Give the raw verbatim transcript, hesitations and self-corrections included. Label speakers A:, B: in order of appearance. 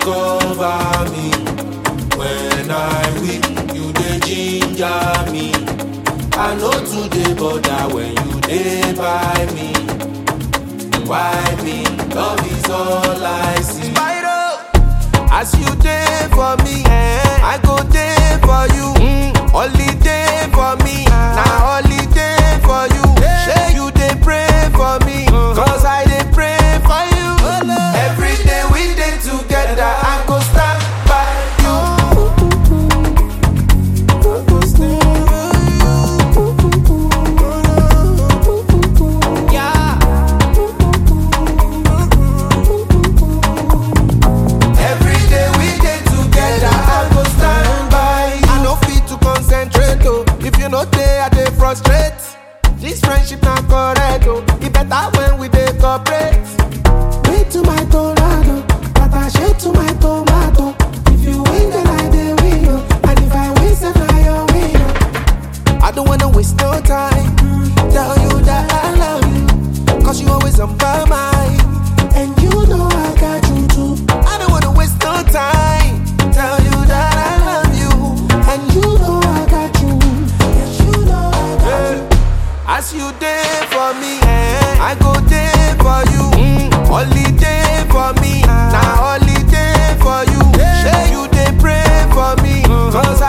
A: cover me. When I weak, you dey ginger me. I know today bother when you dey by me. Why me? Love is all I see. Spyro, as you dey for me, eh, I go dey for you. Mm. Holiday for me, now holiday for you. Shey you dey pray for me, cause I dey pray for you. Every day we dey together, I go stand by you. Yeah. Every day we dey together, I go stand by you. I no fit to concentrate, oh. If you no dey, I dey frustrate. This friendship not correct, oh. It better when we dey cooperate.
B: Wait to my tornado, but I shade to my tomato. If you win, then I dey win, oh. And if I win, then I your win, oh.
A: I don't wanna waste no time. Tell you that I love you, cause you always on my mind.
B: And you know I got you too.
A: I don't wanna waste no time. Tell you that I love you,
B: And you know I got you. Yes, you know I got you.
A: as you there for me, eh, I go there for you. Mm. Holiday for me, now holiday for you. Shey you dey pray for me, cause